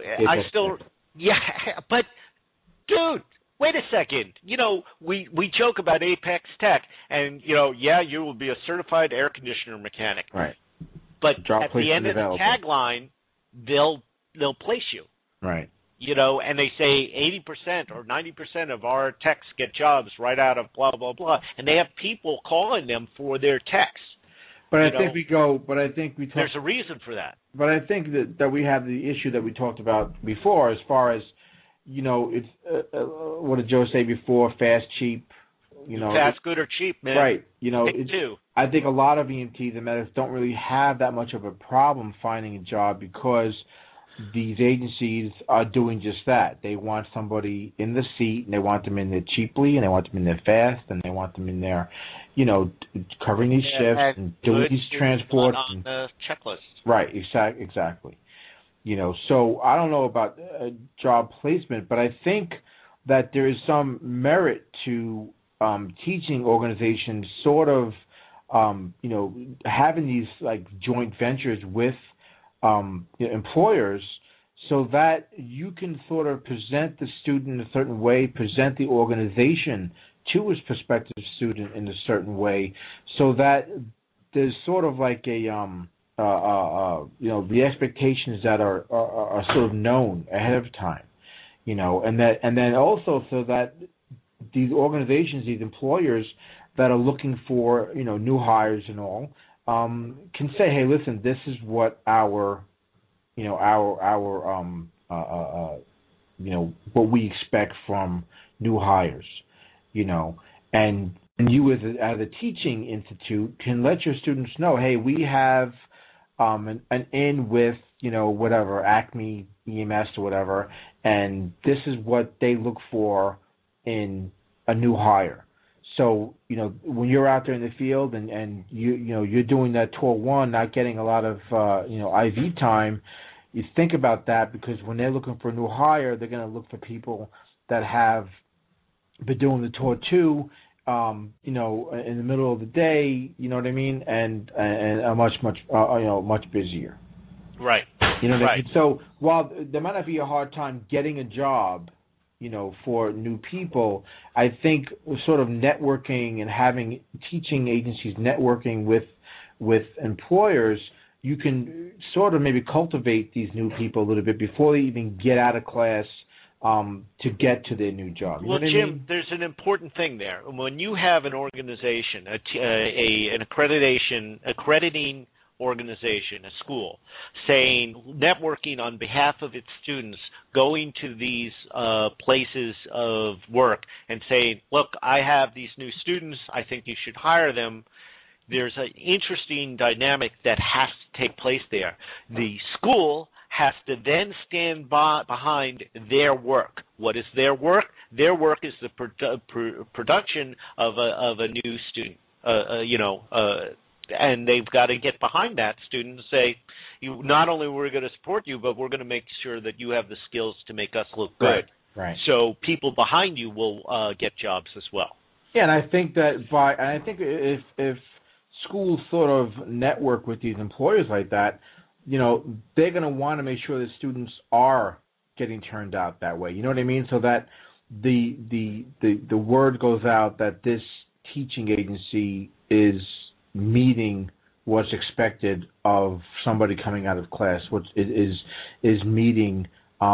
but dude, wait a second. We joke about Apex Tech, and you will be a certified air conditioner mechanic. Right. But at the end of the tagline, they'll place you. Right. and they say 80% or 90% of our techs get jobs right out of blah, blah, blah. And they have people calling them for their techs. But I think there's a reason for that. But I think that we have the issue that we talked about before, as far as, it's what did Joe say before? Fast, cheap. Fast, good, or cheap, man. Right. Pick two. I think a lot of EMTs and medics don't really have that much of a problem finding a job because these agencies are doing just that. They want somebody in the seat, and they want them in there cheaply, and they want them in there fast, and they want them in there, covering these shifts and doing these transports. On the checklist. Right, exactly. So I don't know about job placement, but I think that there is some merit to teaching organizations sort of, having these like joint ventures with employers, so that you can sort of present the student in a certain way, present the organization to his prospective student in a certain way, so that there's sort of like a the expectations that are sort of known ahead of time, and then also so that these organizations, these employers that are looking for new hires and all, can say, hey, listen, this is what what we expect from new hires, and you as a teaching institute can let your students know, hey, we have an in with whatever Acme EMS or whatever, and this is what they look for in a new hire. So, when you're out there in the field and you're doing that tour one, not getting a lot of, IV time, you think about that, because when they're looking for a new hire, they're going to look for people that have been doing the tour two, in the middle of the day, you know what I mean? And are much busier. Right. You know what I mean? So while there might not be a hard time getting a job, for new people, I think sort of networking and having teaching agencies networking with employers, you can sort of maybe cultivate these new people a little bit before they even get out of class to get to their new job. Well, Jim, there's an important thing there. When you have an organization, an accrediting organization, a school, saying, networking on behalf of its students, going to these places of work and saying, look, I have these new students, I think you should hire them, there's an interesting dynamic that has to take place there. The school has to then stand behind their work. What is their work? Their work is the production of a new student, and they've got to get behind that student and say, not only we're going to support you, but we're going to make sure that you have the skills to make us look good. Right. So people behind you will get jobs as well. Yeah, and I think if schools sort of network with these employers like that, they're going to want to make sure that students are getting turned out that way. You know what I mean? So that the word goes out that this teaching agency is meeting what's expected of somebody coming out of class, what is meeting,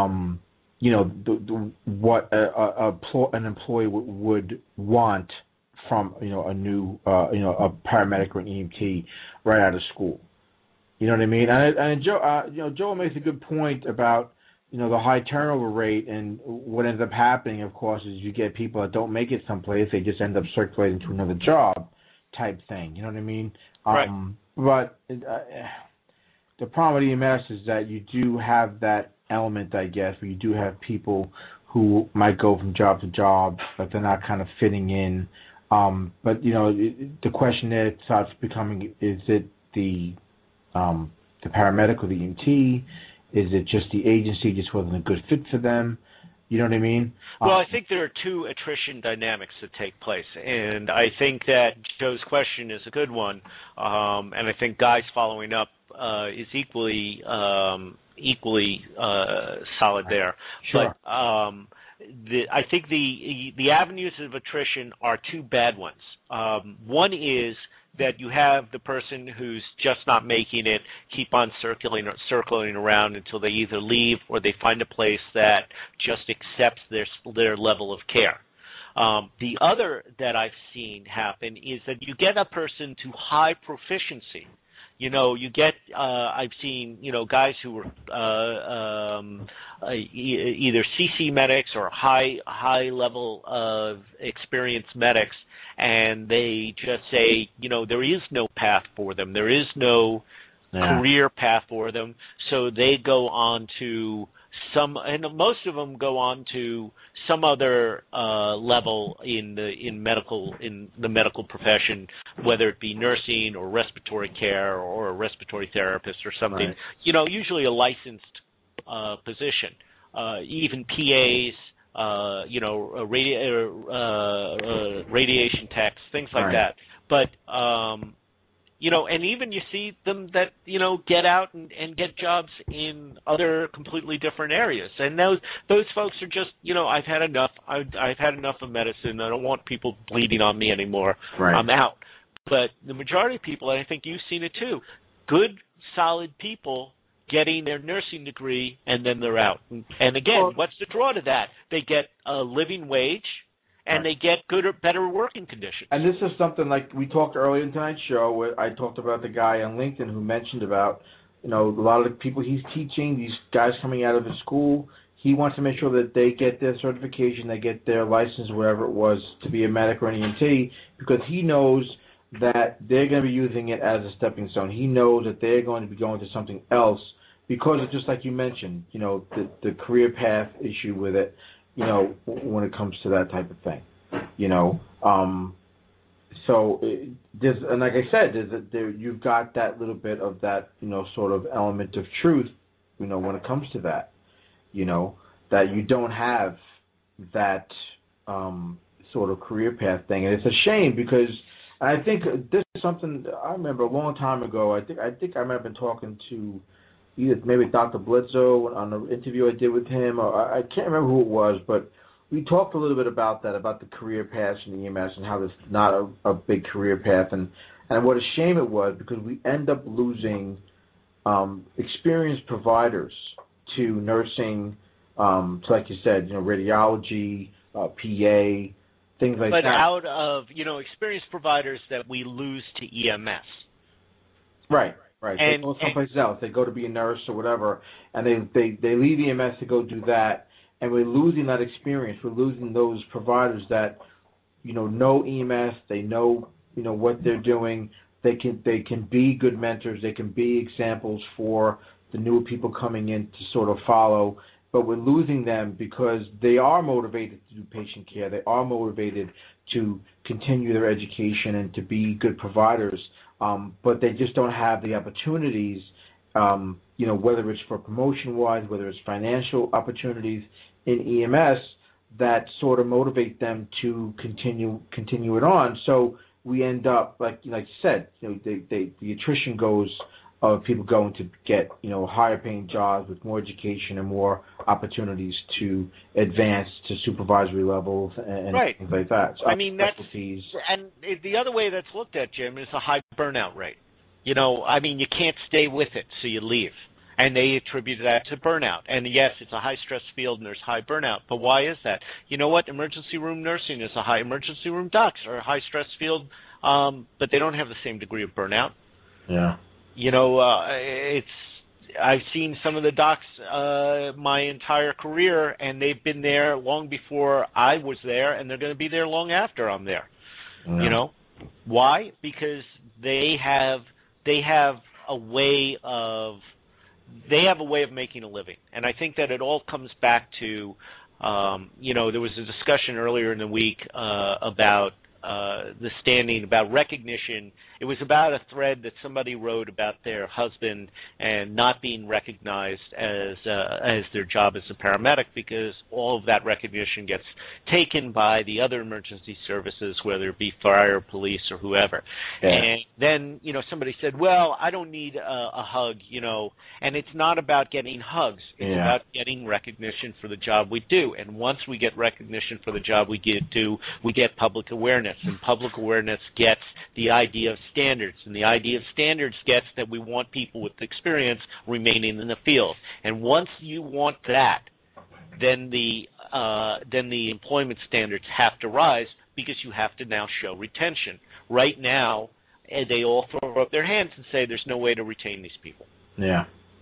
what an employee would want from a new a paramedic or an EMT right out of school. You know what I mean? And Joe makes a good point about the high turnover rate, and what ends up happening, of course, is you get people that don't make it someplace, they just end up circulating to another job type thing. You know what I mean? Right. But the problem with EMS is that you do have that element, I guess, where you do have people who might go from job to job, but they're not kind of fitting in. But the question there starts becoming: is it the paramedic or the EMT? Is it just the agency just wasn't a good fit for them? You know what I mean? Well, I think there are two attrition dynamics that take place, and I think that Joe's question is a good one, and I think Guy's following up is equally solid there. Sure. But I think the avenues of attrition are two bad ones. One is that you have the person who's just not making it keep on circling around until they either leave or they find a place that just accepts their level of care. The other that I've seen happen is that you get a person to high proficiency. You get, I've seen, guys who were either CC medics or high level of experienced medics, and they just say, there is no path for them. There is no career path for them. So they go on to and most of them go on to some other level in the medical profession, whether it be nursing or respiratory care or a respiratory therapist or something. Right. Usually a licensed position. Even PAs, radiation techs, things like that. But and even you see them that, get out and get jobs in other completely different areas. And those folks are just, I've had enough. I've had enough of medicine. I don't want people bleeding on me anymore. Right. I'm out. But the majority of people, and I think you've seen it too, good, solid people getting their nursing degree and then they're out. And again, what's the draw to that? They get a living wage. And they get good or better working conditions. And this is something like we talked earlier in tonight's show where I talked about the guy on LinkedIn who mentioned about, a lot of the people he's teaching, these guys coming out of his school, he wants to make sure that they get their certification, they get their license, whatever it was, to be a medic or an EMT, because he knows that they're going to be using it as a stepping stone. He knows that they're going to be going to something else because of, just like you mentioned, the career path issue with it. When it comes to that type of thing, so there's, and like I said, you've got that little bit of that, sort of element of truth, when it comes to that, that you don't have that sort of career path thing, and it's a shame because I think this is something I remember a long time ago. I think I remember talking to either maybe Dr. Bledsoe on an interview I did with him, or I can't remember who it was, but we talked a little bit about that, about the career paths in EMS and how there's not a big career path, and what a shame it was because we end up losing experienced providers to nursing, to, like you said, radiology, PA, things like that. But out of, experienced providers that we lose to EMS. Right. Right, they go someplace else. They go to be a nurse or whatever, and they leave EMS to go do that, and we're losing that experience. We're losing those providers that, know EMS. They know, what they're doing. They can be good mentors. They can be examples for the newer people coming in to sort of follow. But we're losing them because they are motivated to do patient care. They are motivated to continue their education and to be good providers. But they just don't have the opportunities, whether it's for promotion-wise, whether it's financial opportunities in EMS that sort of motivate them to continue it on. So we end up, like you said, the attrition goes of people going to get, higher-paying jobs with more education and more opportunities to advance to supervisory levels and things like that. So and the other way that's looked at, Jim, is a high burnout rate. You can't stay with it, so you leave. And they attribute that to burnout. And yes, it's a high-stress field and there's high burnout. But why is that? You know what? Emergency room nursing is emergency room docs are a high-stress field, but they don't have the same degree of burnout. Yeah. I've seen some of the docs my entire career, and they've been there long before I was there, and they're going to be there long after I'm there. Yeah. Why? Because they have a way of making a living, and I think that it all comes back to there was a discussion earlier in the week about the standing, about recognition. It was about a thread that somebody wrote about their husband and not being recognized as their job as a paramedic because all of that recognition gets taken by the other emergency services, whether it be fire, police, or whoever. Yeah. And then, somebody said, well, I don't need a hug, and it's not about getting hugs. It's about getting recognition for the job we do. And once we get recognition for the job we do, we get public awareness. And public awareness gets the idea of standards. And the idea of standards gets that we want people with experience remaining in the field. And once you want that, then the employment standards have to rise because you have to now show retention. Right now, they all throw up their hands and say there's no way to retain these people. Yeah.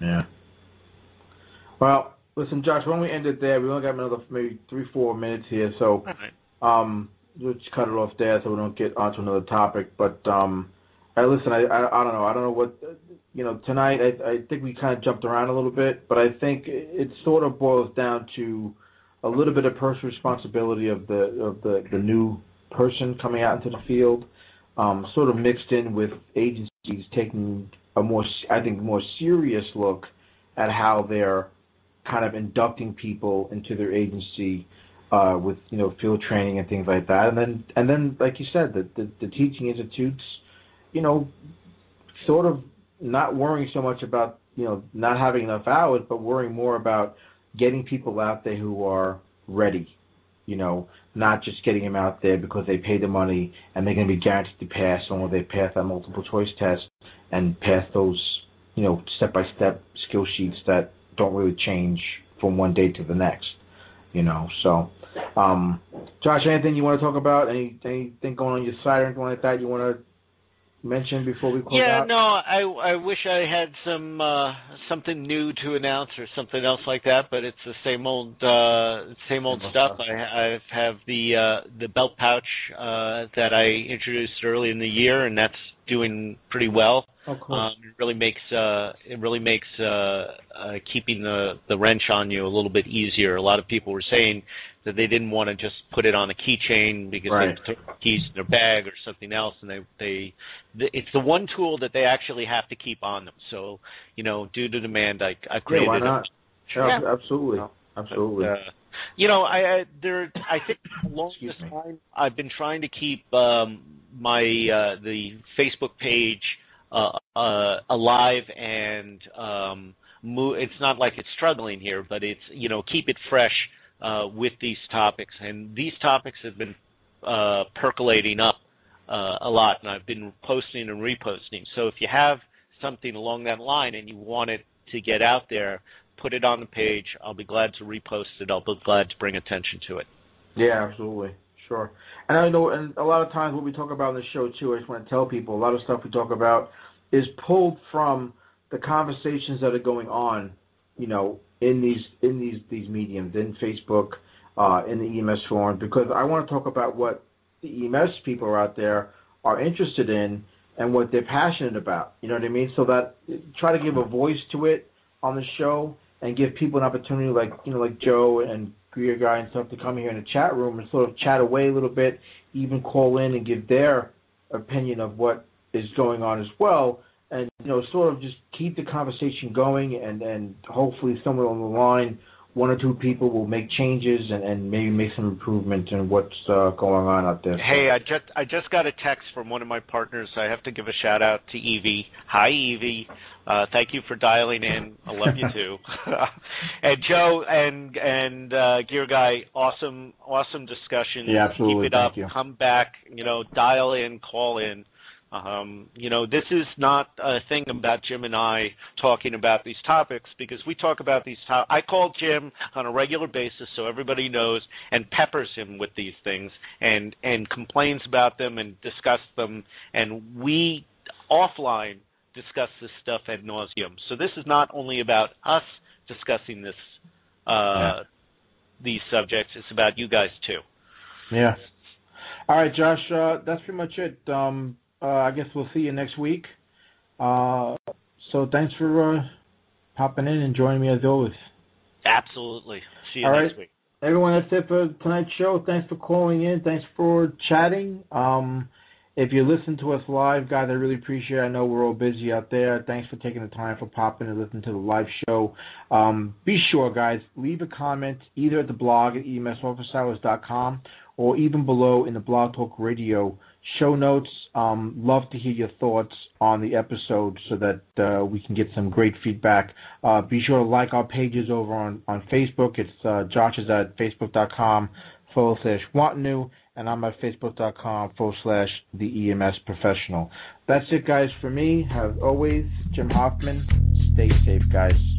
Well, listen, Josh, why don't we end it there? We only got another maybe 3-4 minutes here, so we'll just cut it off there so we don't get onto another topic. But listen, I don't know. I don't know what tonight. I think we kind of jumped around a little bit, but I think it sort of boils down to a little bit of personal responsibility of the new person coming out into the field, sort of mixed in with agencies taking a more serious look at how they're kind of inducting people into their agency with field training and things like that, and then like you said, the teaching institutes, sort of not worrying so much about not having enough hours, but worrying more about getting people out there who are ready, not just getting them out there because they paid the money and they're going to be guaranteed to pass, or they pass that multiple choice test and pass those step-by-step skill sheets that don't really change from one day to the next, So, Josh, anything you want to talk about? Anything going on your side or anything like that you want to mention before we close out? Yeah, no, I wish I had something new to announce or something else like that, but it's the same old stuff. I have the belt pouch that I introduced early in the year, and that's doing pretty well. Oh, cool. It really makes keeping the wrench on you a little bit easier. A lot of people were saying that they didn't want to just put it on a keychain because they took the keys in their bag or something else, and it's the one tool that they actually have to keep on them. So, due to demand, I created why not? Sure. Yeah, absolutely. Absolutely. But, I think for the longest time I've been trying to keep the Facebook page alive and it's not like it's struggling here, but it's keep it fresh with these topics, and these topics have been percolating up a lot, and I've been posting and reposting. So if you have something along that line and you want it to get out there, put it on the page. I'll be glad to repost it. I'll be glad to bring attention to it. Yeah, absolutely. Sure. And I know, and a lot of times what we talk about on the show, too, I just want to tell people, a lot of stuff we talk about is pulled from the conversations that are going on, in these mediums, in Facebook, in the EMS forums, because I want to talk about what the EMS people are out there are interested in and what they're passionate about. You know what I mean? So that try to give a voice to it on the show and give people an opportunity, like Joe and Greer Guy and stuff, to come here in the chat room and sort of chat away a little bit, even call in and give their opinion of what is going on as well, and sort of just keep the conversation going, and hopefully somewhere on the line, one or two people will make changes and maybe make some improvement in what's going on out there. Hey, I just got a text from one of my partners. I have to give a shout out to Evie. Hi, Evie. Thank you for dialing in. I love you too. And Joe and Gear Guy, awesome discussion. Yeah, absolutely. Keep it up. Thank you. Come back. Dial in, call in. This is not a thing about Jim and I talking about these topics, because we talk about these topics. I call Jim on a regular basis so everybody knows, and peppers him with these things and complains about them and discuss them, and we offline discuss this stuff ad nauseum. So this is not only about us discussing this these subjects, it's about you guys too. Yeah. All right, Josh, that's pretty much it. I guess we'll see you next week. So thanks for popping in and joining me as always. Absolutely. See you All next right. week. Everyone, that's it for tonight's show. Thanks for calling in. Thanks for chatting. If you listen to us live, guys, I really appreciate it. I know we're all busy out there. Thanks for taking the time for popping and listening to the live show. Be sure, guys, leave a comment either at the blog at emsofficehours.com or even below in the Blog Talk Radio show notes. Love to hear your thoughts on the episode so that we can get some great feedback. Be sure to like our pages over on Facebook. It's Josh is at facebook.com/Wantanu, and I'm at facebook.com/the EMS professional. That's it, guys, for me. As always, Jim Hoffman. Stay safe, guys.